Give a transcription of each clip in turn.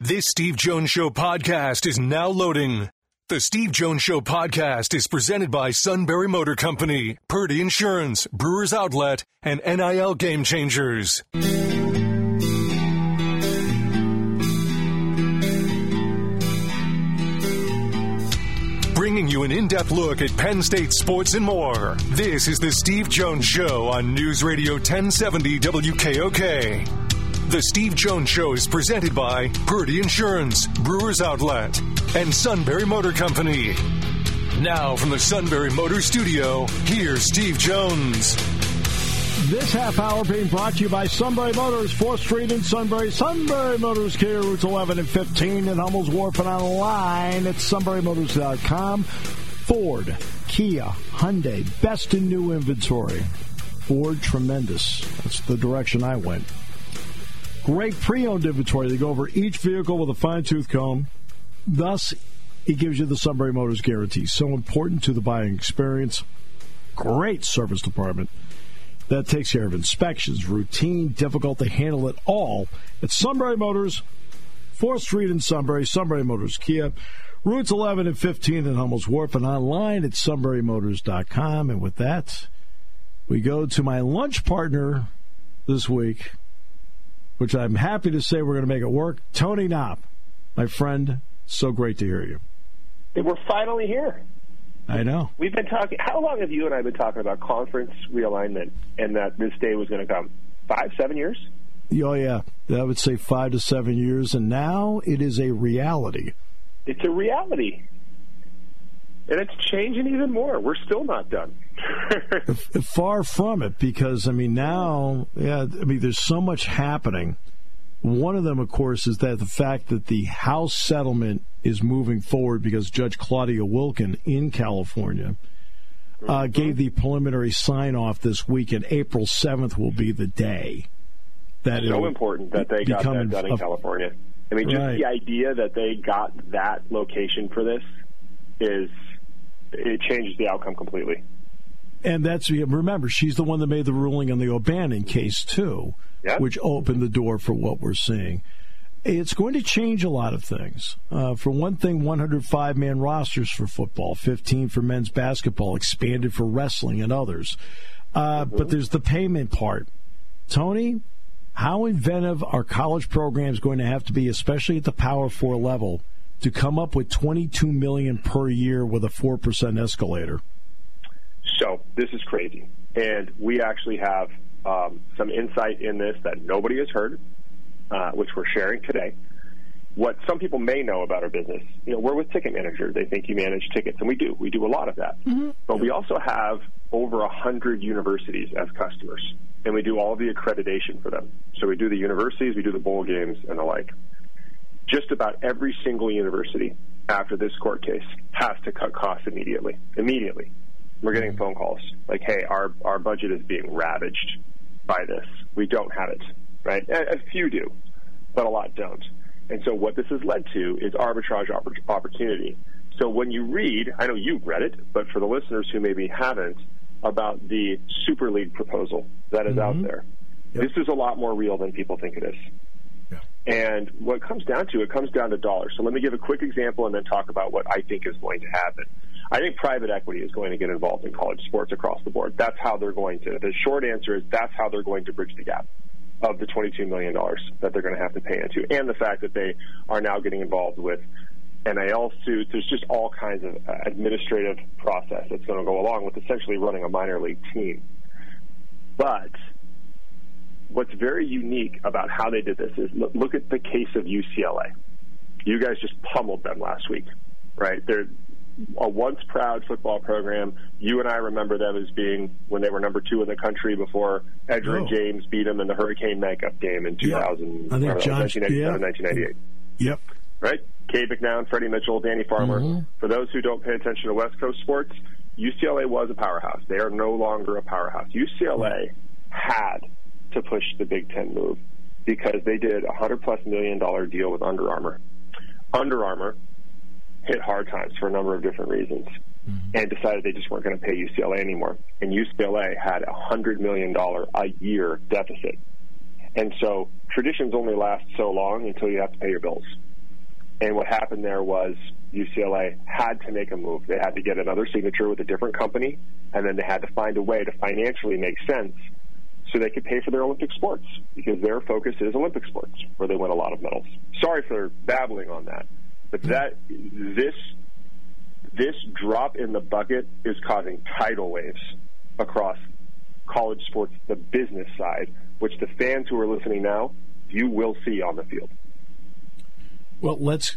This Steve Jones Show podcast is now loading. The Steve Jones Show podcast is presented by Sunbury Motor Company, Purdy Insurance, Brewers Outlet, and NIL Game Changers. Bringing you an in-depth look at Penn State sports and more. This is the Steve Jones Show on News Radio 1070 WKOK. The Steve Jones Show is presented by Purdy Insurance, Brewers Outlet, and Sunbury Motor Company. Now from the Sunbury Motor Studio, here's Steve Jones. This half hour being brought to you by Sunbury Motors, 4th Street in Sunbury. Sunbury Motors, Kia, routes 11 and 15 in Hummel's Wharf, and online at sunburymotors.com. Ford, Kia, Hyundai, best in new inventory. Ford, tremendous. That's the direction I went. Great pre-owned inventory. They go over each vehicle with a fine-tooth comb. Thus, it gives you the Sunbury Motors guarantee. So important to the buying experience. Great service department that takes care of inspections, routine, difficult to handle it all. At Sunbury Motors, 4th Street in Sunbury, Sunbury Motors Kia, routes 11 and 15 in Hummel's Wharf, and online at sunburymotors.com. And with that, we go to my lunch partner this week, which I'm happy to say we're going to make it work. Tony Knopp, my friend, so great to hear you. We're finally here. I know. We've been talking. How long have you and I been talking about conference realignment and that this day was going to come? 5, 7 years? Oh, yeah. I would say 5 to 7 years, and now it is a reality. It's a reality. And it's changing even more. We're still not done. Far from it, because, now, there's so much happening. One of them, of course, is that the fact that the House settlement is moving forward because Judge Claudia Wilken in California gave the preliminary sign-off this week, and April 7th will be the day. That so important that they got that done in California. Just the idea that they got that location for this it changes the outcome completely. And remember, she's the one that made the ruling on the O'Bannon case, too, which opened the door for what we're seeing. It's going to change a lot of things. For one thing, 105-man rosters for football, 15 for men's basketball, expanded for wrestling and others. But there's the payment part. Tony, how inventive are college programs going to have to be, especially at the Power 4 level, to come up with $22 million per year with a 4% escalator? So this is crazy. And we actually have some insight in this that nobody has heard, which we're sharing today. What some people may know about our business, we're with Ticket Manager. They think you manage tickets, and we do. We do a lot of that. Mm-hmm. But we also have over 100 universities as customers, and we do all the accreditation for them. So we do the universities, we do the bowl games, and the like. Just about every single university after this court case has to cut costs immediately. We're getting phone calls like, hey, our budget is being ravaged by this. We don't have it, right? A few do, but a lot don't. And so what this has led to is arbitrage opportunity. So when you read, I know you've read it, but for the listeners who maybe haven't, about the Super League proposal that is out there, this is a lot more real than people think it is. And what it comes down to dollars. So let me give a quick example and then talk about what I think is going to happen. I think private equity is going to get involved in college sports across the board. That's how they're going to. The short answer is that's how they're going to bridge the gap of the $22 million that they're going to have to pay into, and the fact that they are now getting involved with NIL suits. There's just all kinds of administrative process that's going to go along with essentially running a minor league team. But what's very unique about how they did this is look at the case of UCLA. You guys just pummeled them last week, right? They're a once proud football program. You and I remember them as being when they were number 2 in the country before Edgerrin James beat them in the Hurricane makeup game in 1998. Yep. Right? Cade McNown, Freddie Mitchell, Danny Farmer. Mm-hmm. For those who don't pay attention to West Coast sports, UCLA was a powerhouse. They are no longer a powerhouse. UCLA had to push the Big Ten move because they did a $100+ million deal with Under Armour. Under Armour hit hard times for a number of different reasons and decided they just weren't going to pay UCLA anymore. And UCLA had a $100 million a year deficit. And so traditions only last so long until you have to pay your bills. And what happened there was UCLA had to make a move. They had to get another signature with a different company, and then they had to find a way to financially make sense so they could pay for their Olympic sports, because their focus is Olympic sports, where they win a lot of medals. Sorry for babbling on that, but this drop in the bucket is causing tidal waves across college sports, the business side, which the fans who are listening now, you will see on the field. Well,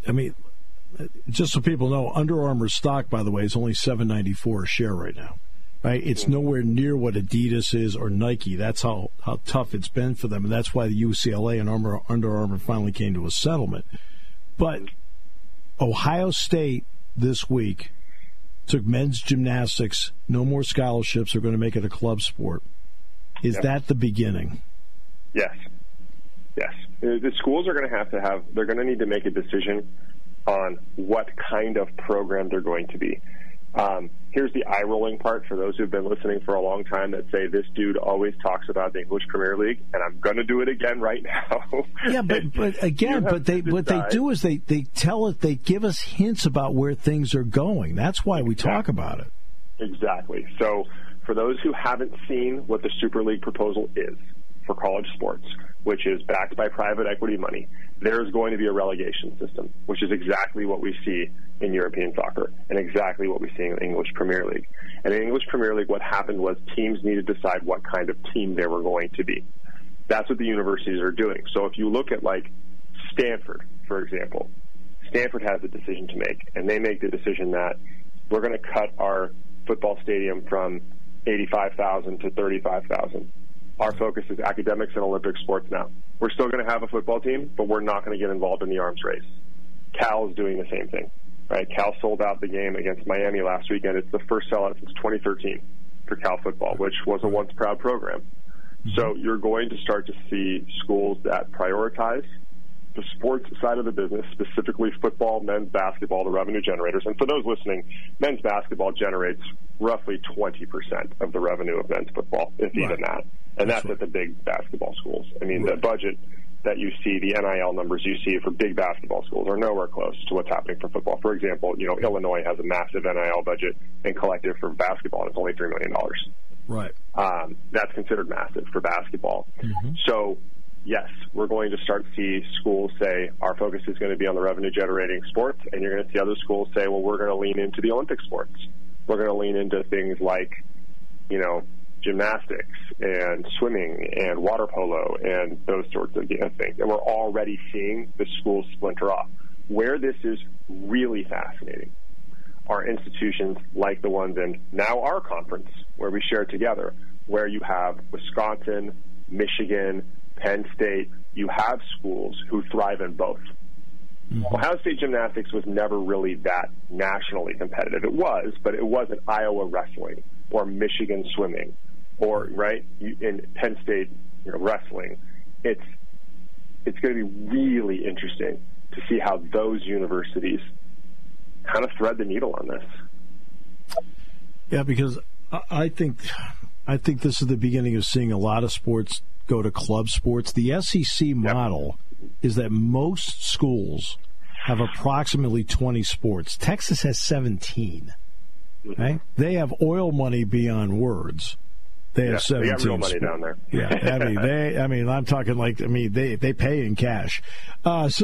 just so people know, Under Armour stock, by the way, is only $7.94 a share right now. Right? It's nowhere near what Adidas is or Nike. That's how tough it's been for them, and that's why the UCLA and Under Armour finally came to a settlement. But Ohio State this week took men's gymnastics. No more scholarships. Are going to make it a club sport. Is that the beginning? Yes. The schools are going to have. They're going to need to make a decision on what kind of program they're going to be. Here's the eye-rolling part for those who've been listening for a long time that say this dude always talks about the English Premier League, and I'm going to do it again right now. Yeah, but what they do is they tell it, they give us hints about where things are going. That's why we talk about it. Exactly. So for those who haven't seen what the Super League proposal is for college sports, which is backed by private equity money, there's going to be a relegation system, which is exactly what we see in European soccer and exactly what we see in the English Premier League. And in the English Premier League, what happened was teams needed to decide what kind of team they were going to be. That's what the universities are doing. So if you look at, like, Stanford, for example, Stanford has a decision to make, and they make the decision that we're going to cut our football stadium from 85,000 to 35,000. Our focus is academics and Olympic sports now. We're still going to have a football team, but we're not going to get involved in the arms race. Cal is doing the same thing, right? Cal sold out the game against Miami last weekend. It's the first sellout since 2013 for Cal football, which was a once proud program. So you're going to start to see schools that prioritize the sports side of the business, specifically football, men's basketball, the revenue generators. And for those listening, men's basketball generates roughly 20% of the revenue of men's football, if even that. And that's at the big basketball schools. I mean, the budget that you see, the NIL numbers you see for big basketball schools are nowhere close to what's happening for football. For example, Illinois has a massive NIL budget and collective for basketball, and it's only $3 million. Right. That's considered massive for basketball. So, yes, we're going to start to see schools say our focus is going to be on the revenue-generating sports, and you're going to see other schools say, well, we're going to lean into the Olympic sports. We're going to lean into things like, gymnastics and swimming and water polo and those sorts of things. And we're already seeing the schools splinter off. Where this is really fascinating are institutions like the ones in now our conference, where we share together, where you have Wisconsin, Michigan, Penn State. You have schools who thrive in both. Ohio State gymnastics was never really that nationally competitive. It was, but it wasn't Iowa wrestling or Michigan swimming or, in Penn State wrestling. It's going to be really interesting to see how those universities kind of thread the needle on this. Yeah, because I think this is the beginning of seeing a lot of sports go to club sports. The SEC model is that most schools have approximately 20 sports. Texas has 17. Right? They have oil money beyond words. They have 17. They got real money down there. Yeah, I'm talking they pay in cash. But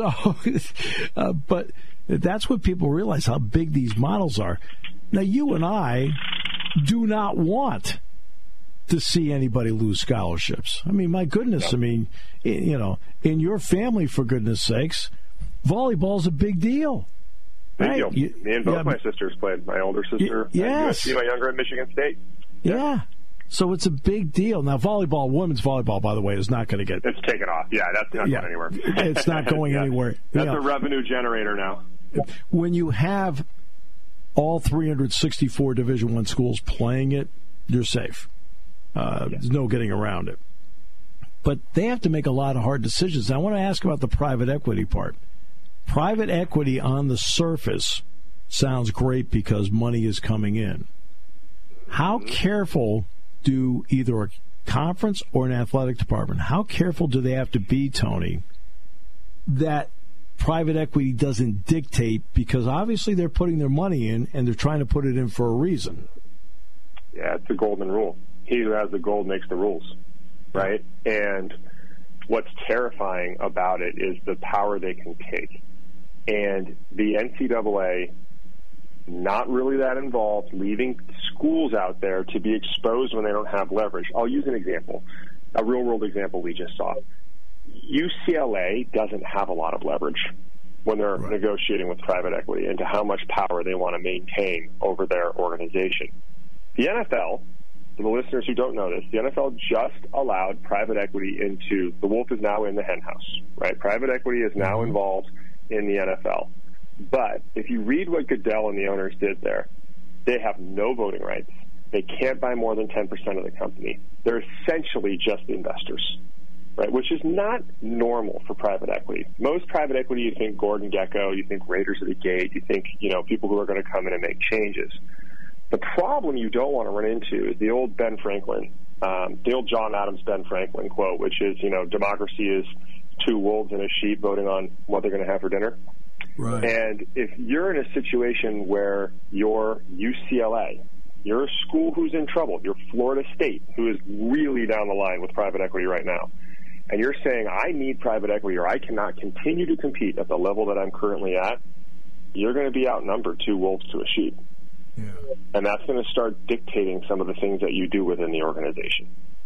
that's what people realize, how big these models are. Now, you and I do not want to see anybody lose scholarships. I mean, my goodness. In your family, for goodness sakes, volleyball's a big deal. Big deal. Me and both my sisters played. My older sister at USC, my younger at Michigan State. Yeah. So it's a big deal. Now, women's volleyball, by the way, is not going to get... It's taken off. Yeah, that's not going anywhere. It's not going anywhere. That's a revenue generator now. When you have all 364 Division I schools playing it, you're safe. There's no getting around it. But they have to make a lot of hard decisions. Now, I want to ask about the private equity part. Private equity on the surface sounds great because money is coming in. How careful do either a conference or an athletic department, how careful do they have to be, Tony, that private equity doesn't dictate, because obviously they're putting their money in and they're trying to put it in for a reason. Yeah, it's the golden rule. He who has the gold makes the rules, right? And what's terrifying about it is the power they can take. And the NCAA, not really that involved, leaving schools out there to be exposed when they don't have leverage. I'll use an example, a real-world example we just saw. UCLA doesn't have a lot of leverage when they're negotiating with private equity into how much power they want to maintain over their organization. The NFL, for the listeners who don't know this, the NFL just allowed private equity into, the wolf is now in the hen house, right? Private equity is now involved in the NFL. But if you read what Goodell and the owners did there, they have no voting rights. They can't buy more than 10% of the company. They're essentially just investors, right? Which is not normal for private equity. Most private equity, you think Gordon Gekko, you think Raiders of the Gate, you think, people who are going to come in and make changes. The problem you don't want to run into is the old Ben Franklin, the old John Adams Ben Franklin quote, which is, democracy is two wolves and a sheep voting on what they're going to have for dinner. Right. And if you're in a situation where you're UCLA, you're a school who's in trouble, you're Florida State, who is really down the line with private equity right now, and you're saying, I need private equity or I cannot continue to compete at the level that I'm currently at, you're going to be outnumbered two wolves to a sheep. Yeah. And that's going to start dictating some of the things that you do within the organization.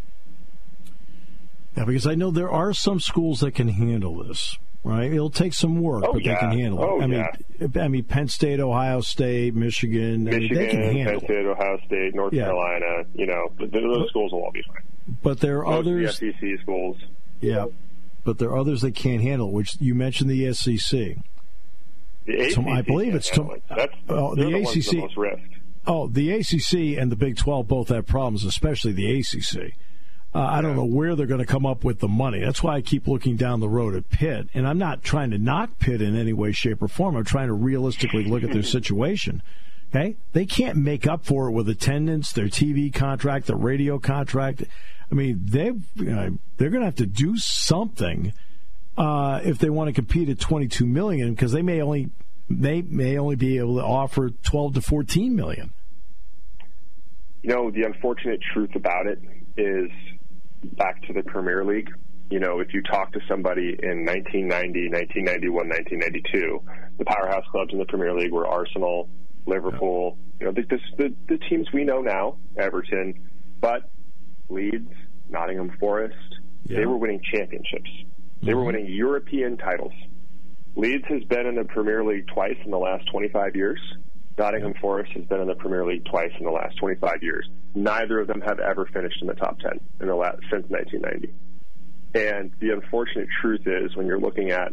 Yeah, because I know there are some schools that can handle this, right? It'll take some work, but they can handle it. I mean, Penn State, Ohio State, Michigan, they can handle Penn State, Ohio State, North Carolina, those schools will all be fine. But there are others. The SEC schools. Yeah, but there are others that can't handle it, which you mentioned the SEC. The ACC, I believe it's the ACC. The most risk. Oh, the ACC and the Big 12 both have problems, especially the ACC. I don't know where they're going to come up with the money. That's why I keep looking down the road at Pitt. And I'm not trying to knock Pitt in any way, shape, or form. I'm trying to realistically look at their situation. Okay? They can't make up for it with attendance, their TV contract, their radio contract. I mean, they're going to have to do something if they want to compete at $22 million, because they may only be able to offer $12 to $14 million. The unfortunate truth about it is, back to the Premier League, if you talk to somebody in 1990, 1991, 1992, the powerhouse clubs in the Premier League were Arsenal, Liverpool, the teams we know now, Everton, but Leeds, Nottingham Forest, they were winning championships. They were winning European titles. Leeds has been in the Premier League twice in the last 25 years. Nottingham Forest has been in the Premier League twice in the last 25 years. Neither of them have ever finished in the top 10 since 1990. And the unfortunate truth is, when you're looking at,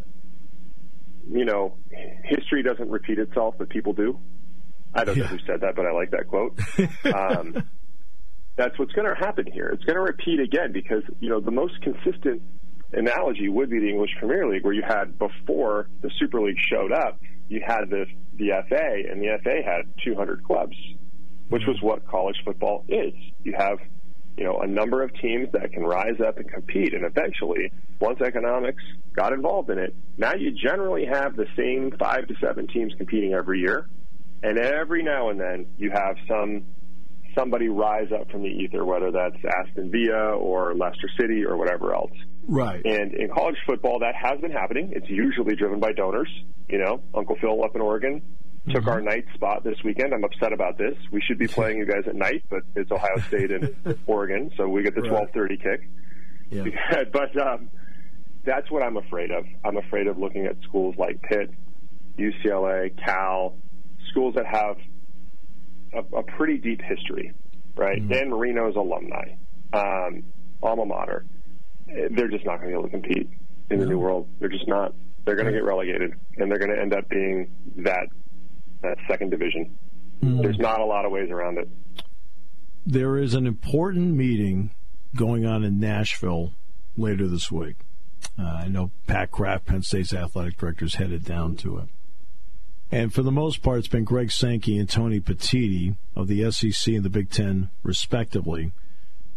history doesn't repeat itself, but people do. I don't know who said that, but I like that quote. That's what's going to happen here. It's going to repeat again because, the most consistent analogy would be the English Premier League, where you had, before the Super League showed up, you had the FA, and the FA had 200 clubs, which was what college football is. You have, a number of teams that can rise up and compete, and eventually, once economics got involved in it, now you generally have the same 5 to 7 teams competing every year, and every now and then you have somebody rise up from the ether, whether that's Aston Villa or Leicester City or whatever else. Right. And in college football, that has been happening. It's usually driven by donors. Uncle Phil up in Oregon took our night spot this weekend. I'm upset about this. We should be playing you guys at night, but it's Ohio State and Oregon, so we get the 12:30 kick. Yeah. But that's what I'm afraid of. I'm afraid of looking at schools like Pitt, UCLA, Cal, schools that have a pretty deep history, right? Mm-hmm. Dan Marino's alumni, alma mater. They're just not going to be able to compete in the new world. They're just not. They're going to get relegated, and they're going to end up being that second division. Mm-hmm. There's not a lot of ways around it. There is an important meeting going on in Nashville later this week. I know Pat Kraft, Penn State's athletic director, is headed down to it. And for the most part, it's been Greg Sankey and Tony Petitti of the SEC and the Big Ten, respectively,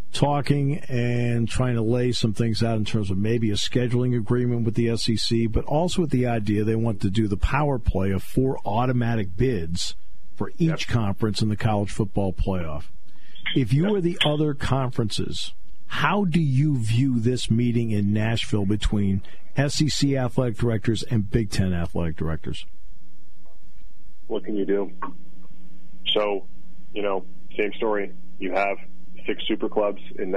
talking and trying to lay some things out in terms of maybe a scheduling agreement with the SEC, but also with the idea they want to do the power play of 4 automatic bids for each conference in the college football playoff. If you were the other conferences, how do you view this meeting in Nashville between SEC athletic directors and Big Ten athletic directors? What can you do? So, same story. You have 6 super clubs in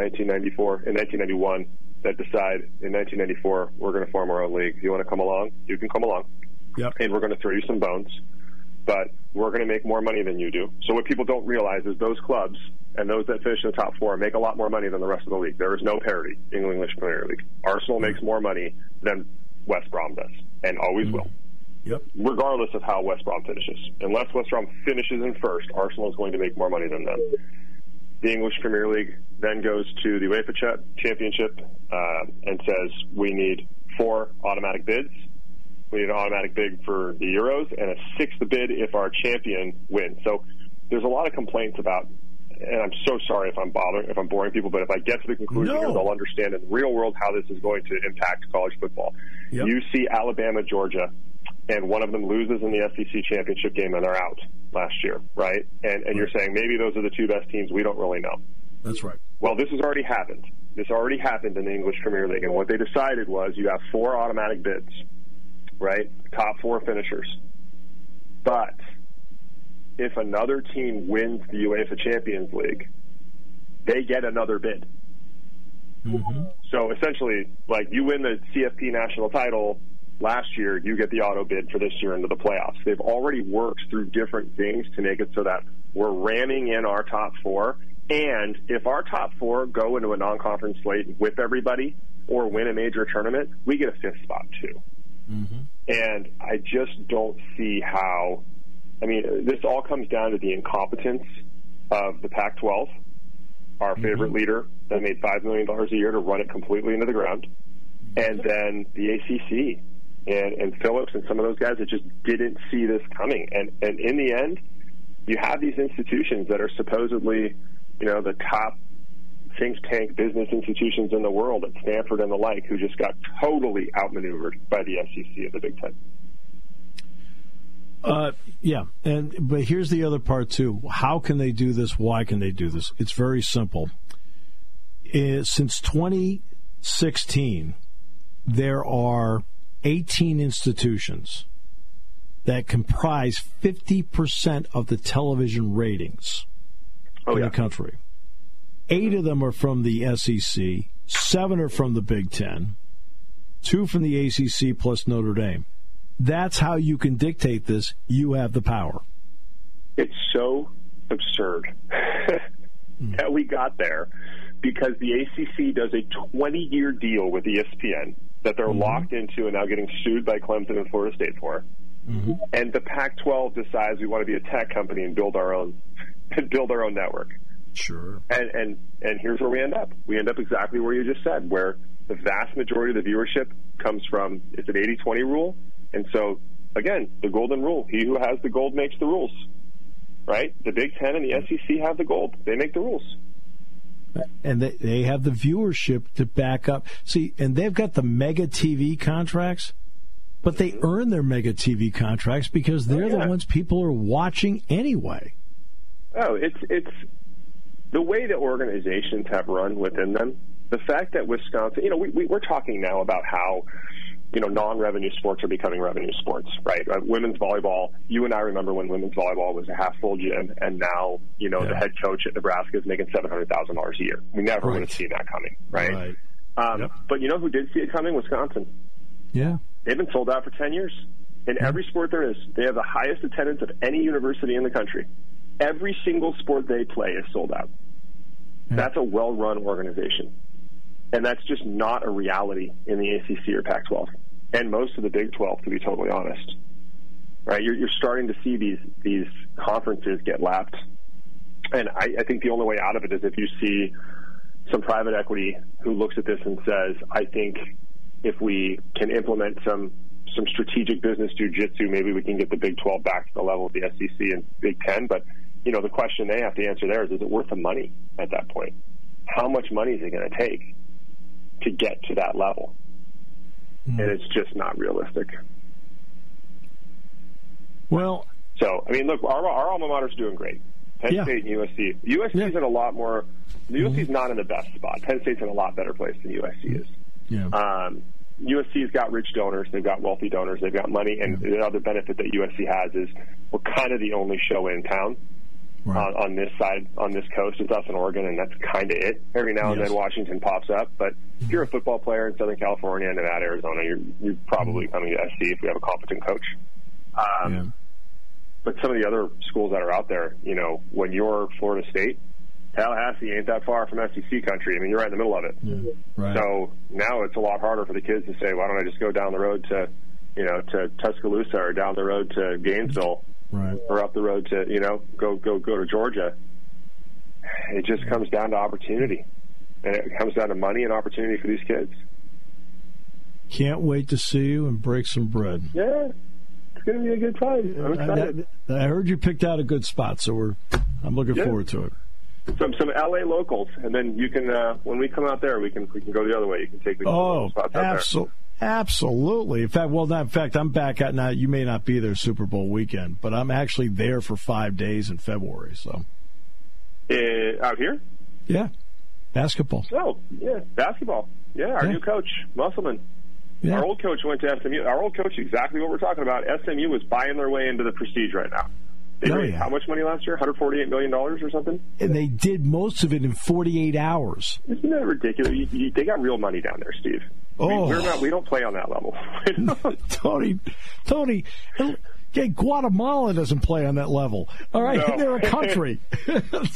1991 that decide in 1994 we're going to form our own league. You want to come along? You can come along. Yep. And we're going to throw you some bones, but we're going to make more money than you do. So what people don't realize is those clubs and those that finish in the top 4 make a lot more money than the rest of the league. There is no parity in the English Premier League. Arsenal makes more money than West Brom does, and always will. Yep. Regardless of how West Brom finishes. Unless West Brom finishes in first, Arsenal is going to make more money than them. The English Premier League then goes to the UEFA Championship and says we need 4 automatic bids. We need an automatic bid for the Euros and a 6th bid if our champion wins. So there's a lot of complaints about, and I'm so sorry if I'm boring people, but if I get to the conclusion here, they'll understand in the real world how this is going to impact college football. Yep. You see Alabama, Georgia, and one of them loses in the SEC championship game and they're out last year, right? And you're saying maybe those are the 2 best teams. We don't really know. That's right. Well, this has already happened. This already happened in the English Premier League. And what they decided was you have 4 automatic bids, right? Top 4 finishers. But if another team wins the UEFA Champions League, they get another bid. Mm-hmm. So essentially, like you win the CFP national title last year, you get the auto bid for this year into the playoffs. They've already worked through different things to make it so that we're ramming in our top 4. And if our top 4 go into a non-conference slate with everybody or win a major tournament, we get a 5th spot too. Mm-hmm. And I just don't see how. I mean, this all comes down to the incompetence of the Pac-12, our favorite leader that made $5 million a year to run it completely into the ground, and then the ACC and Phillips and some of those guys that just didn't see this coming. And in the end, you have these institutions that are supposedly, the top think tank business institutions in the world at Stanford and the like, who just got totally outmaneuvered by the SEC and the Big Ten. But here's the other part too. How can they do this? Why can they do this? It's very simple. Since 2016, there are 18 institutions that comprise 50% of the television ratings in the country. 8 of them are from the SEC, 7 are from the Big Ten, 2 from the ACC plus Notre Dame. That's how you can dictate this. You have the power. It's so absurd that we got there because the ACC does a 20-year deal with ESPN that they're locked into and now getting sued by Clemson and Florida State for. Mm-hmm. And the Pac-12 decides we want to be a tech company and build our own network. Sure. And here's where we end up. We end up exactly where you just said, where the vast majority of the viewership comes from, it's an 80-20 rule. And so, again, the golden rule, he who has the gold makes the rules, right? The Big Ten and the SEC have the gold. They make the rules. And they have the viewership to back up. See, and they've got the mega TV contracts, but they earn their mega TV contracts because they're the ones people are watching anyway. Oh, it's the way that organizations have run within them. The fact that Wisconsin, we're talking now about how, non-revenue sports are becoming revenue sports, right? Women's volleyball, you and I remember when women's volleyball was a half-full gym, and now, the head coach at Nebraska is making $700,000 a year. We never would have seen that coming, right? But you know who did see it coming? Wisconsin. Yeah. They've been sold out for 10 years. In every sport there is, they have the highest attendance of any university in the country. Every single sport they play is sold out. Yeah. That's a well-run organization. And that's just not a reality in the ACC or Pac-12, and most of the Big 12, to be totally honest. Right? You're starting to see these conferences get lapped, and I think the only way out of it is if you see some private equity who looks at this and says, I think if we can implement some strategic business jujitsu, maybe we can get the Big 12 back to the level of the SEC and Big 10. But the question they have to answer there is it worth the money at that point? how much money is it going to take to get to that level? And it's just not realistic. Well, so, I mean, look, our alma mater's doing great. Penn State and USC. USC's in a lot more. USC's not in the best spot. Penn State's in a lot better place than USC is. Yeah. USC's got rich donors. They've got wealthy donors. They've got money. And the other benefit that USC has is we're kind of the only show in town. Right. On this side, on this coast. It's us in Oregon, and that's kind of it. Every now and then Washington pops up, but if you're a football player in Southern California, Nevada, Arizona, you're probably coming to SC if we have a competent coach. But some of the other schools that are out there, you know, when you're Florida State, Tallahassee ain't that far from SEC country. I mean, you're right in the middle of it. Yeah. Right. So now it's a lot harder for the kids to say, why don't I just go down the road to, you know, to Tuscaloosa or down the road to Gainesville. Right. Or up the road to, you know, go to Georgia. It just comes down to opportunity. And it comes down to money and opportunity for these kids. Can't wait to see you and break some bread. Yeah, it's going to be a good time. I'm excited. I heard you picked out a good spot, so I'm looking forward to it. Some LA locals, and then you can when we come out there, we can go the other way. You can take the spots out there. Absolutely. In fact, I'm back at now. You may not be there Super Bowl weekend, but I'm actually there for 5 days in February. So, out here? Yeah, basketball. Oh, yeah, basketball. Yeah, our new coach, Musselman. Yeah. Our old coach went to SMU. Our old coach, exactly what we're talking about. SMU was buying their way into the Prestige right now. They raised how much money last year? $148 million or something? And they did most of it in 48 hours. Isn't that ridiculous? They got real money down there, Steve. We don't play on that level. Tony, Guatemala doesn't play on that level. All right, no. They're a country. I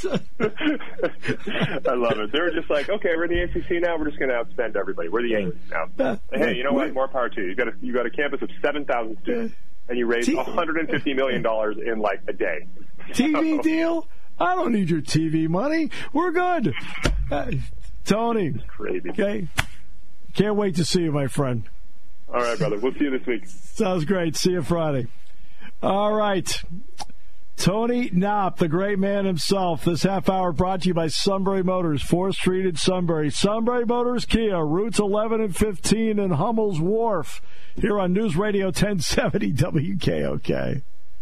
love it. They're just like, okay, we're in the ACC now. We're just going to outspend everybody. We're the Yankees now. Hey, you know what? More power to you. You got a campus of 7,000 students, and you raised $150 million in like a day. TV deal? I don't need your TV money. We're good. Tony. It's crazy. Okay. Can't wait to see you, my friend. All right, brother. We'll see you this week. Sounds great. See you Friday. All right. Tony Knopp, the great man himself. This half hour brought to you by Sunbury Motors, 4th Street in Sunbury. Sunbury Motors Kia, routes 11 and 15 in Hummel's Wharf. Here on News Radio 1070 WKOK.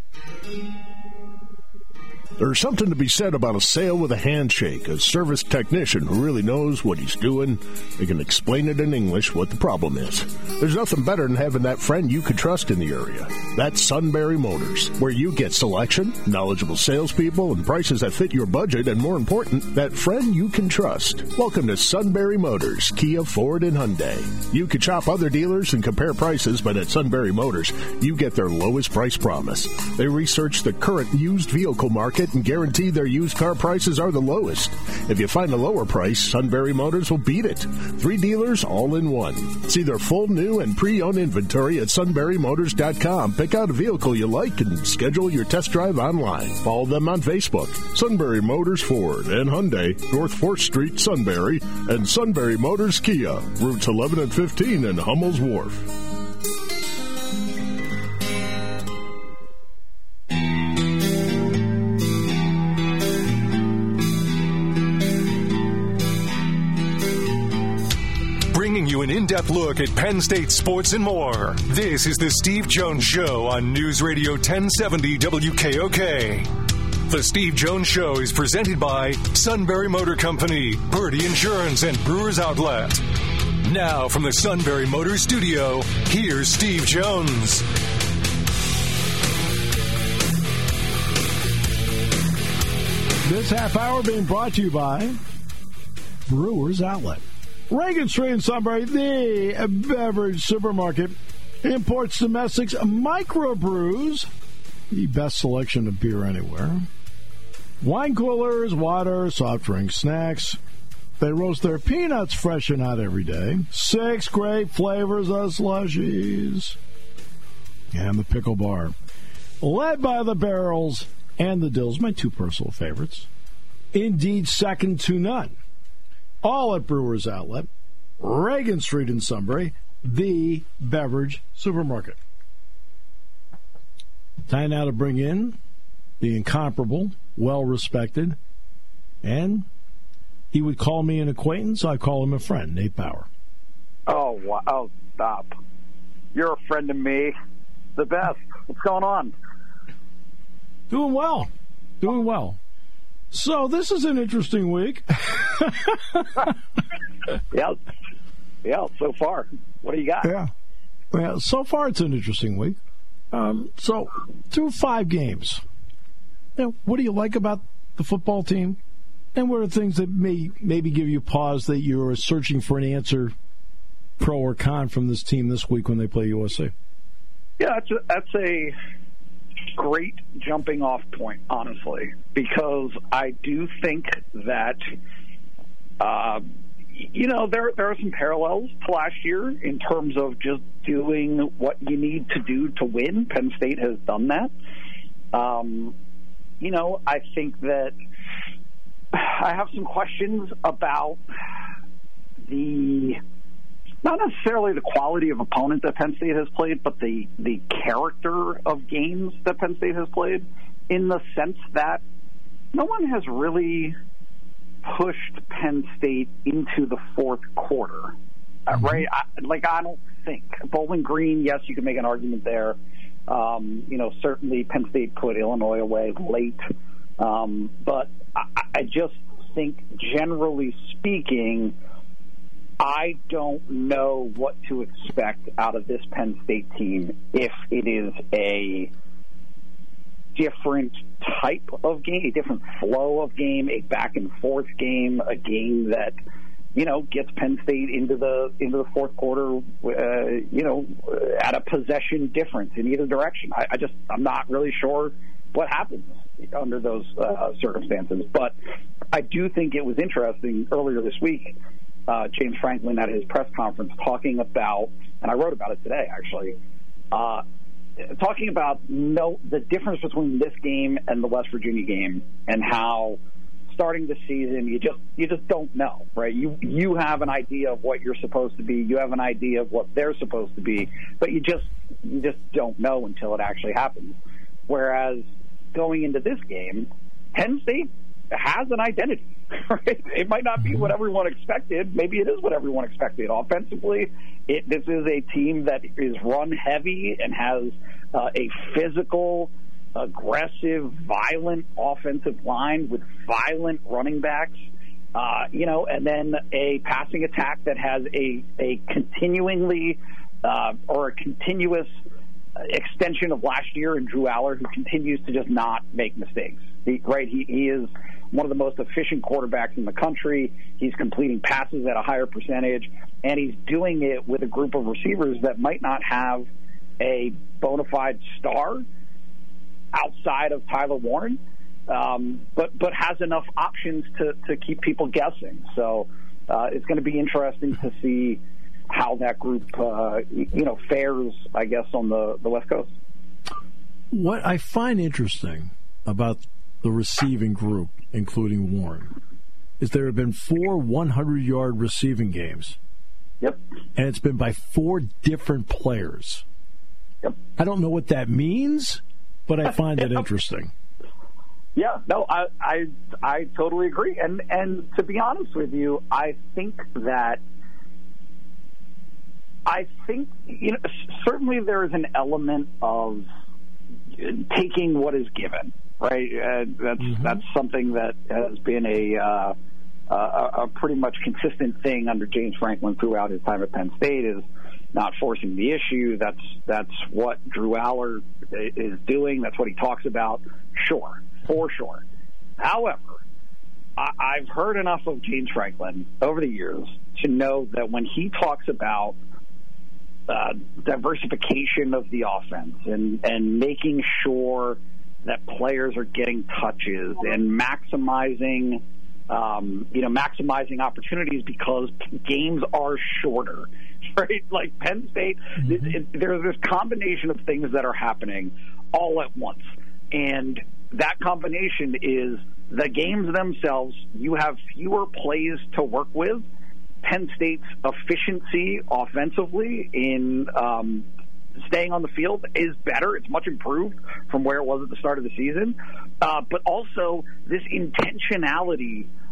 There's something to be said about a sale with a handshake, a service technician who really knows what he's doing. They can explain it in English what the problem is. There's nothing better than having that friend you could trust in the area. That's Sunbury Motors, where you get selection, knowledgeable salespeople, and prices that fit your budget, and more important, that friend you can trust. Welcome to Sunbury Motors, Kia, Ford, and Hyundai. You could shop other dealers and compare prices, but at Sunbury Motors, you get their lowest price promise. They research the current used vehicle market and guarantee their used car prices are the lowest. If you find a lower price, Sunbury Motors will beat it. 3 dealers all in one. See their full new and pre-owned inventory at sunburymotors.com. Pick out a vehicle you like and schedule your test drive online. Follow them on Facebook. Sunbury Motors Ford and Hyundai, North 4th Street, Sunbury, and Sunbury Motors Kia, routes 11 and 15 in Hummel's Wharf. An in-depth look at Penn State sports and more. This is the Steve Jones Show on News Radio 1070 WKOK. The Steve Jones Show is presented by Sunbury Motor Company, Birdie Insurance, and Brewers Outlet. Now from the Sunbury Motor Studio, here's Steve Jones. This half hour being brought to you by Brewers Outlet. Reagan Street in Sunbury, the beverage supermarket, imports, domestics, microbrews, the best selection of beer anywhere. Wine coolers, water, soft drinks, snacks. They roast their peanuts fresh and hot every day. 6 great flavors of slushies. And the pickle bar. Led by the barrels and the dills, my 2 personal favorites. Indeed, second to none. All at Brewers Outlet, Reagan Street in Sunbury, the beverage supermarket. Time now to bring in the incomparable, well-respected, and He would call me an acquaintance. I call him a friend, Nate Bauer. Oh, wow. Oh, stop. You're a friend to me. The best. What's going on? Doing well. Doing well. So this is an interesting week. Yeah, so far. What do you got? Yeah, so far it's an interesting week. So through 5 games, what do you like about the football team? And what are things that may maybe give you pause that you're searching for an answer, pro or con, from this team this week when they play USC? Yeah, that's a great jumping off point, honestly, because I do think that there are some parallels to last year in terms of just doing what you need to do to win. Penn State has done that. I think that I have some questions about not necessarily the quality of opponent that Penn State has played, but the character of games that Penn State has played, in the sense that no one has really pushed Penn State into the fourth quarter, right? I don't think. Bowling Green, yes, you can make an argument there. Certainly Penn State put Illinois away late. But I just think, generally speaking, I don't know what to expect out of this Penn State team if it is a different type of game, a different flow of game, a back and forth game, a game that gets Penn State into the fourth quarter, at a possession difference in either direction. I'm not really sure what happens under those circumstances. But I do think it was interesting earlier this week, James Franklin at his press conference talking about, and I wrote about it today actually, talking about the difference between this game and the West Virginia game, and how starting the season you just don't know, right? You have an idea of what you're supposed to be, you have an idea of what they're supposed to be, but you just don't know until it actually happens. Whereas going into this game, Penn State has an identity, right? It might not be what everyone expected. Maybe it is what everyone expected. Offensively, this is a team that is run heavy and has a physical, aggressive, violent offensive line with violent running backs, and then a passing attack that has a continuous extension of last year in Drew Aller, who continues to just not make mistakes. He is one of the most efficient quarterbacks in the country. He's completing passes at a higher percentage, and he's doing it with a group of receivers that might not have a bona fide star outside of Tyler Warren, but has enough options to keep people guessing. So it's going to be interesting to see how that group fares, I guess, on the West Coast. What I find interesting about the receiving group, including Warren, is there have been 4 100-yard receiving games. Yep. And it's been by 4 different players. Yep. I don't know what that means, but I find it interesting. Yeah, no, I totally agree. And to be honest with you, I think certainly there is an element of taking what is given, right? That's something that has been a pretty much consistent thing under James Franklin throughout his time at Penn State, is not forcing the issue. That's what Drew Aller is doing. That's what he talks about. Sure, for sure. However, I've heard enough of James Franklin over the years to know that when he talks about diversification of the offense and making sure that players are getting touches and maximizing opportunities because games are shorter, right? Like Penn State, there's this combination of things that are happening all at once. And that combination is the games themselves. You have fewer plays to work with. Penn State's efficiency offensively in staying on the field is better. It's much improved from where it was at the start of the season. But also this intentionality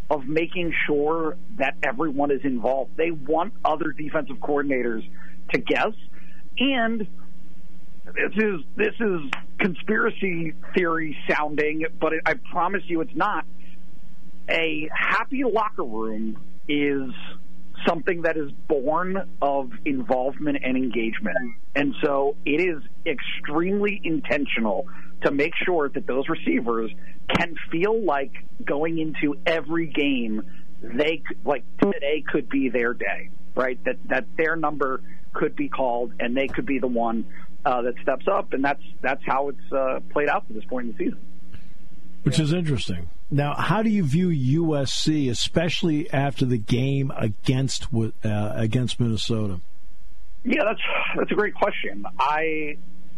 of making sure that everyone is involved. They want other defensive coordinators to guess, and this is conspiracy theory sounding, but I promise you it's not. A happy locker room is something that is born of involvement and engagement. And so it is extremely intentional to make sure that those receivers can feel like going into every game, today could be their day, right? That their number could be called and they could be the one that steps up. And that's how it's played out to this point in the season. Which is interesting. Now, how do you view USC, especially after the game against Minnesota? Yeah, that's a great question. I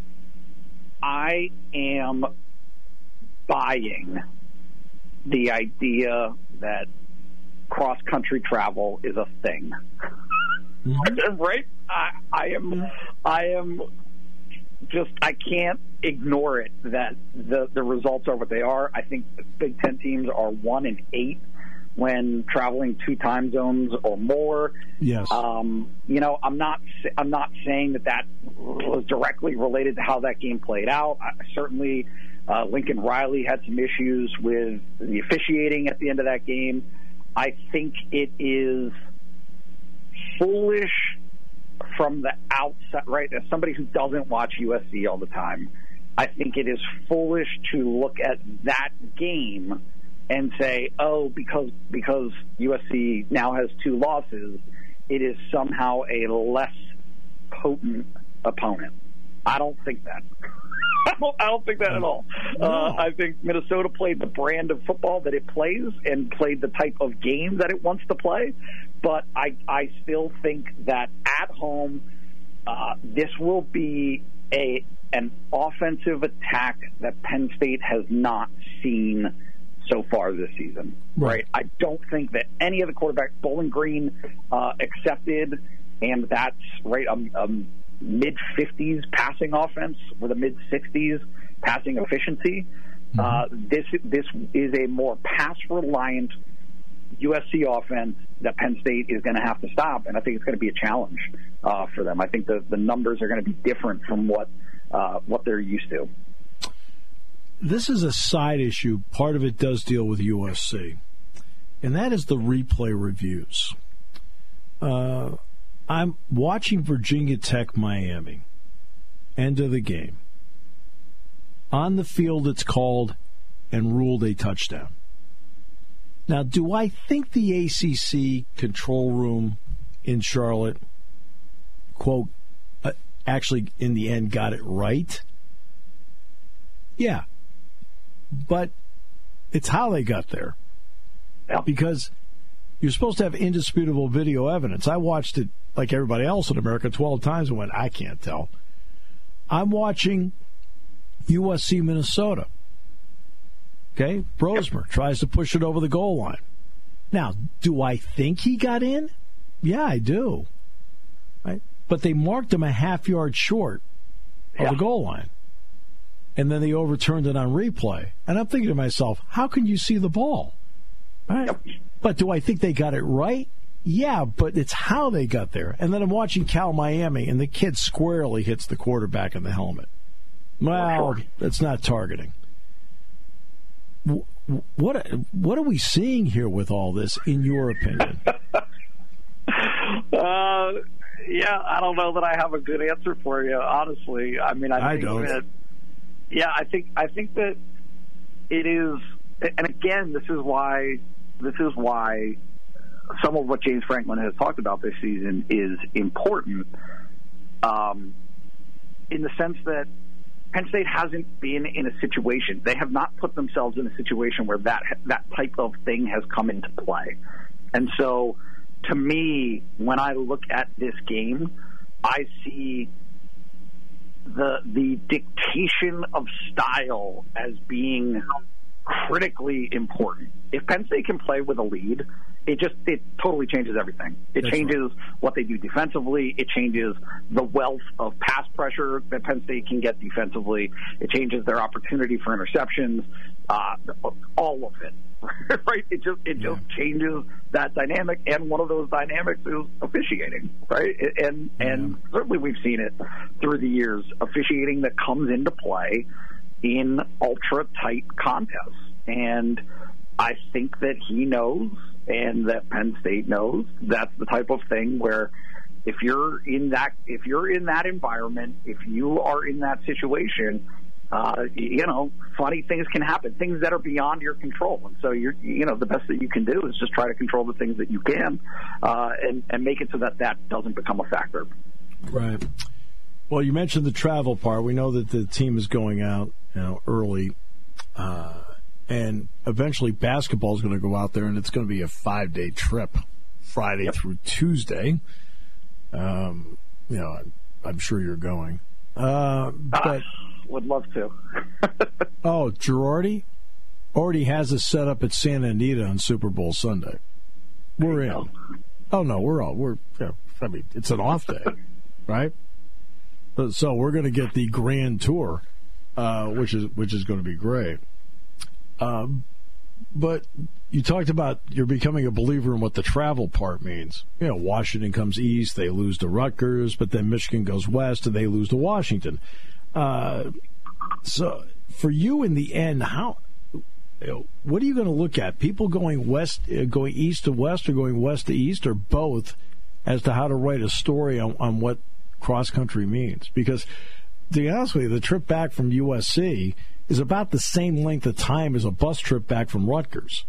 am buying the idea that cross-country travel is a thing. Mm-hmm. Right? I am just, I can't ignore it that the results are what they are. I think the Big Ten teams are 1-8 when traveling 2 time zones or more. Yes. I'm not saying that was directly related to how that game played out. Certainly, Lincoln Riley had some issues with the officiating at the end of that game. I think it is foolish from the outside, right? As somebody who doesn't watch USC all the time, I think it is foolish to look at that game and say, oh, because USC now has 2 losses, it is somehow a less potent opponent. I don't think that. I don't think that at all. No. I think Minnesota played the brand of football that it plays and played the type of game that it wants to play. But I still think that at home, this will be an offensive attack that Penn State has not seen so far this season. Right? I don't think that any of the quarterbacks, Bowling Green accepted, and that's right a mid-50s passing offense with a mid-60s passing efficiency. Mm-hmm. This is a more pass-reliant USC offense that Penn State is going to have to stop, and I think it's going to be a challenge for them. I think the numbers are going to be different from what they're used to. This is a side issue. Part of it does deal with USC, and that is the replay reviews. I'm watching Virginia Tech Miami, end of the game. On the field, it's called and ruled a touchdown. Now, do I think the ACC control room in Charlotte, quote, actually in the end got it right? Yeah. But it's how they got there. Yeah. Because you're supposed to have indisputable video evidence. I watched it like everybody else in America 12 times and went, I can't tell. I'm watching USC Minnesota. Okay? Brosmer tries to push it over the goal line. Now, do I think he got in? Yeah, I do. Right? But they marked him a half yard short of the goal line. And then they overturned it on replay. And I'm thinking to myself, how can you see the ball? Right? Yep. But do I think they got it right? Yeah, but it's how they got there. And then I'm watching Cal Miami, and the kid squarely hits the quarterback in the helmet. Well, that's not targeting. What are we seeing here with all this, in your opinion? Yeah, I don't know that I have a good answer for you, honestly. I mean, I think that, yeah, I think that it is, and again, this is why some of what James Franklin has talked about this season is important, in the sense that Penn State hasn't been in a situation. They have not put themselves in a situation where that type of thing has come into play. And so, to me, when I look at this game, I see the dictation of style as being critically important. If Penn State can play with a lead it totally changes everything. It changes what they do defensively. It changes the wealth of pass pressure that Penn State can get defensively. It changes their opportunity for interceptions. All of it, right? It just changes that dynamic, and one of those dynamics is officiating, right? And certainly we've seen it through the years. Officiating that comes into play in ultra tight contests, and I think that he knows, and that Penn State knows, that's the type of thing where if you're in that environment, if you are in that situation, funny things can happen, things that are beyond your control. And so the best that you can do is just try to control the things that you can, and make it so that doesn't become a factor. Right. Well, you mentioned the travel part. We know that the team is going out, early. And eventually basketball is going to go out there, and it's going to be a 5-day trip, Friday through Tuesday. I'm sure you're going. But would love to. Oh, Girardi already has us set up at Santa Anita on Super Bowl Sunday. We're in. Oh no, it's an off day, right? So we're going to get the grand tour, which is going to be great. But you talked about you're becoming a believer in what the travel part means. Washington comes east, they lose to Rutgers, but then Michigan goes west and they lose to Washington. So for you in the end, what are you going to look at? People going east to west, or going west to east, or both, as to how to write a story on what cross country means? Because to be honest with you, the trip back from USC is about the same length of time as a bus trip back from Rutgers.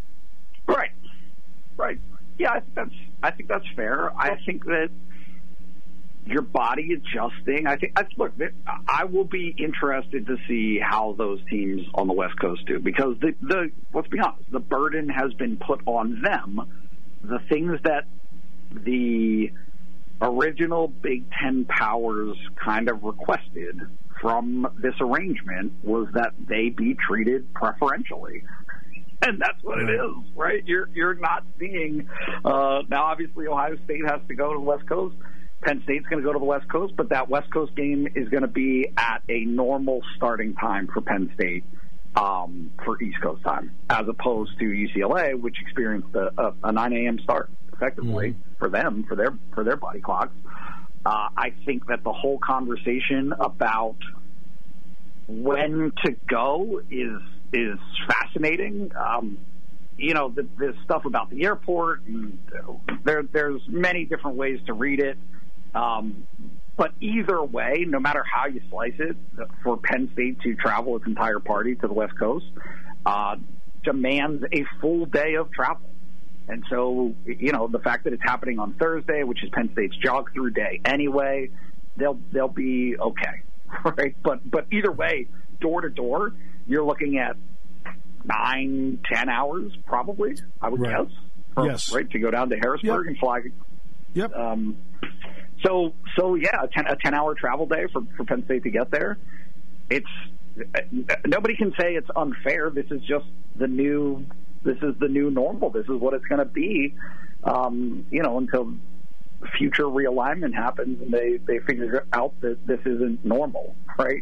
Right. Yeah, I think that's fair. I think that your body adjusting. Look, I will be interested to see how those teams on the West Coast do, because let's be honest, the burden has been put on them. The things that the original Big Ten powers kind of requested from this arrangement was that they be treated preferentially. And that's what it is, right? You're not seeing now obviously Ohio State has to go to the West Coast. Penn State's going to go to the West Coast, but that West Coast game is going to be at a normal starting time for Penn State for East Coast time, as opposed to UCLA, which experienced a 9 a.m. start effectively for them, for their body clocks. I think that the whole conversation about when to go is fascinating. This stuff about the airport, and there's many different ways to read it. But either way, no matter how you slice it, for Penn State to travel its entire party to the West Coast demands a full day of travel. And so, the fact that it's happening on Thursday, which is Penn State's jog-through day anyway, they'll be okay, right? But either way, door to door, you're looking at 9-10 hours probably, I would guess. Yes. Right, to go down to Harrisburg and fly. Yep. So yeah, a 10-hour travel day for Penn State to get there. Nobody can say it's unfair. This is just the new normal. This is what it's going to be, until future realignment happens and they figure out that this isn't normal, right?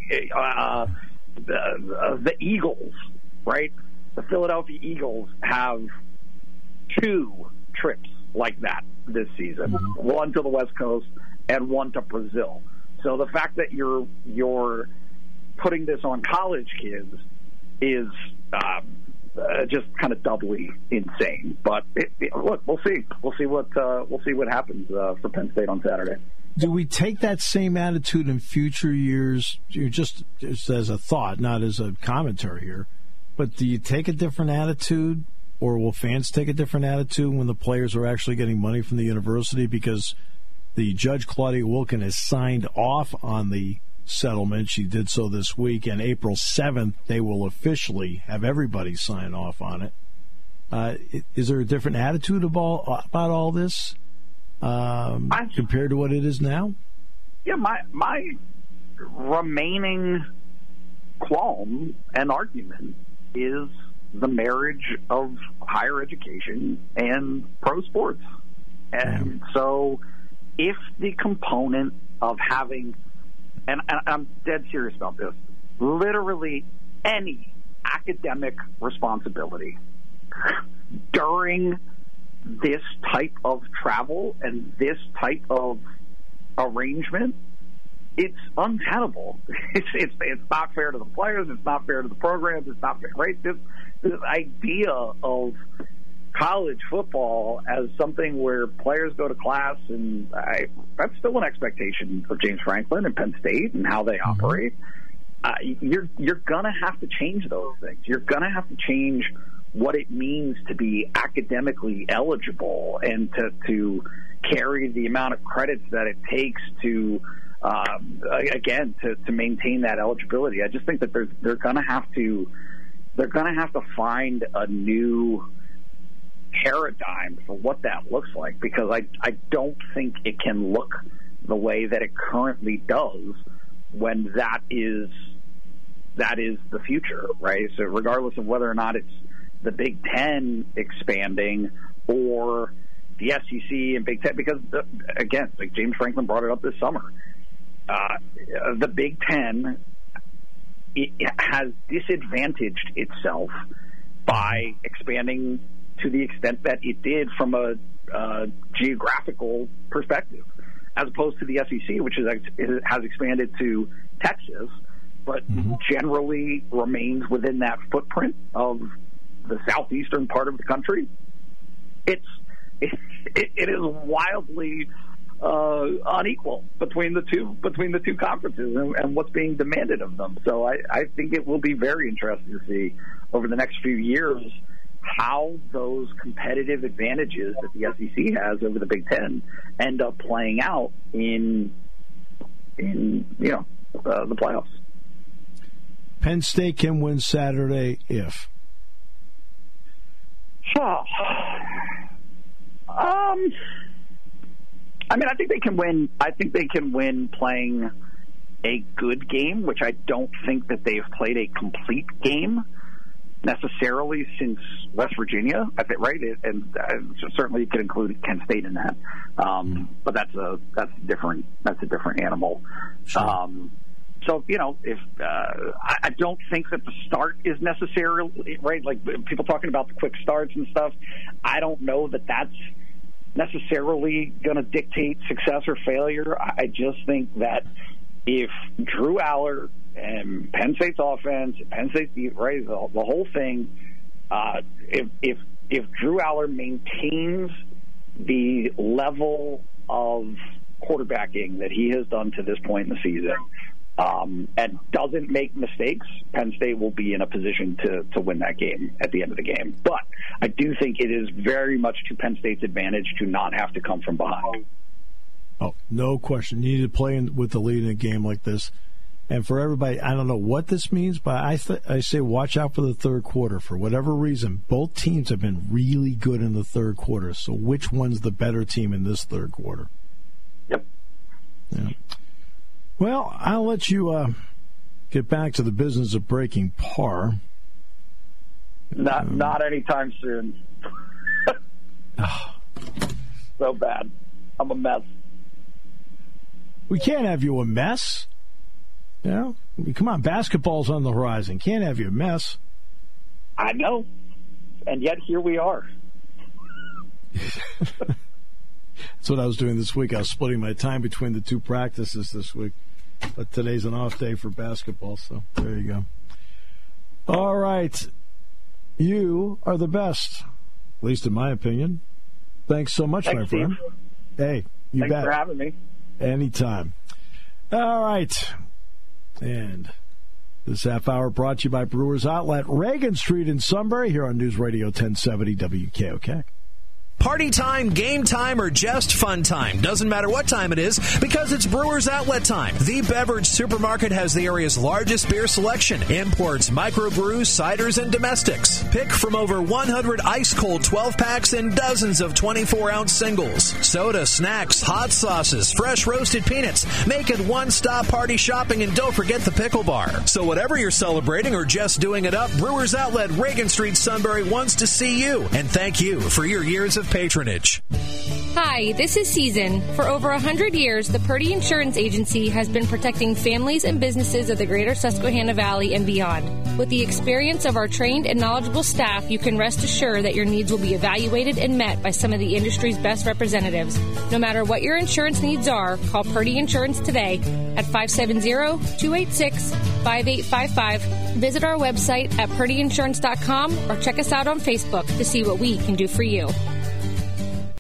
The Eagles, right? The Philadelphia Eagles have 2 trips like that this season, one to the West Coast and one to Brazil. So the fact that you're putting this on college kids is just kind of doubly insane. But look, we'll see. We'll see what happens for Penn State on Saturday. Do we take that same attitude in future years? Just as a thought, not as a commentary here. But do you take a different attitude, or will fans take a different attitude when the players are actually getting money from the university? Because the Judge Claudia Wilken has signed off on the settlement. She did so this week, and April 7th they will officially have everybody sign off on it. Is there a different attitude about all this compared to what it is now? Yeah, my remaining qualm and argument is the marriage of higher education and pro sports. And so if the component of having, and I'm dead serious about this, literally any academic responsibility during this type of travel and this type of arrangement, it's untenable. It's not fair to the players. It's not fair to the programs. It's not fair, right? This idea of college football as something where players go to class, and that's still an expectation of James Franklin and Penn State and how they operate. You're gonna have to change those things. You're gonna have to change what it means to be academically eligible and to carry the amount of credits that it takes to maintain that eligibility. I just think that they're going to have to find a new paradigm for what that looks like, because I don't think it can look the way that it currently does when that is the future, right? So regardless of whether or not it's the Big Ten expanding or the SEC and Big Ten, because again, like James Franklin brought it up this summer, the Big Ten has disadvantaged itself by expanding to the extent that it did from a geographical perspective, as opposed to the SEC, which has expanded to Texas, but generally remains within that footprint of the southeastern part of the country. It is wildly unequal between the two conferences and what's being demanded of them. So I think it will be very interesting to see over the next few years how those competitive advantages that the SEC has over the Big Ten end up playing out in the playoffs. Penn State can win Saturday if. I think they can win. I think they can win playing a good game, which I don't think that they've played a complete game necessarily since West Virginia. I think, right? And certainly you could include Kent State in that, but that's a different animal. Sure. So, if I don't think that the start is necessarily right, like people talking about the quick starts and stuff. I don't know that that's necessarily going to dictate success or failure. I just think that if Drew Aller and Penn State's offense, Penn State's right, the whole thing, if Drew Aller maintains the level of quarterbacking that he has done to this point in the season, and doesn't make mistakes, Penn State will be in a position to win that game at the end of the game. But I do think it is very much to Penn State's advantage to not have to come from behind. Oh, no question. You need to play with the lead in a game like this. And for everybody, I don't know what this means, but I say watch out for the third quarter. For whatever reason, both teams have been really good in the third quarter. So which one's the better team in this third quarter? Yep. Yeah. Well, I'll let you get back to the business of breaking par. Not anytime soon. So bad. I'm a mess. We can't have you a mess. Come on, basketball's on the horizon. Can't have you a mess. I know. And yet here we are. That's what I was doing this week. I was splitting my time between the two practices this week. But today's an off day for basketball, so there you go. All right. You are the best, at least in my opinion. Thanks so much, my friend. Steve. Hey, you bet. Thanks for having me. Anytime. All right. And this half hour brought to you by Brewers Outlet, Reagan Street in Sunbury, here on News Radio 1070 WKOK. Party time, game time, or just fun time. Doesn't matter what time it is because it's Brewers Outlet time. The beverage supermarket has the area's largest beer selection. Imports, microbrews, ciders, and domestics. Pick from over 100 ice-cold 12-packs and dozens of 24-ounce singles. Soda, snacks, hot sauces, fresh roasted peanuts. Make it one-stop party shopping, and don't forget the pickle bar. So whatever you're celebrating or just doing it up, Brewers Outlet, Reagan Street, Sunbury wants to see you. And thank you for your years of patronage. Hi, this is Season. For over 100 years, the Purdy Insurance Agency has been protecting families and businesses of the greater Susquehanna Valley and beyond. With the experience of our trained and knowledgeable staff, you can rest assured that your needs will be evaluated and met by some of the industry's best representatives. No matter what your insurance needs are, call Purdy Insurance today at 570-286-5855. Visit our website at purdyinsurance.com or check us out on Facebook to see what we can do for you.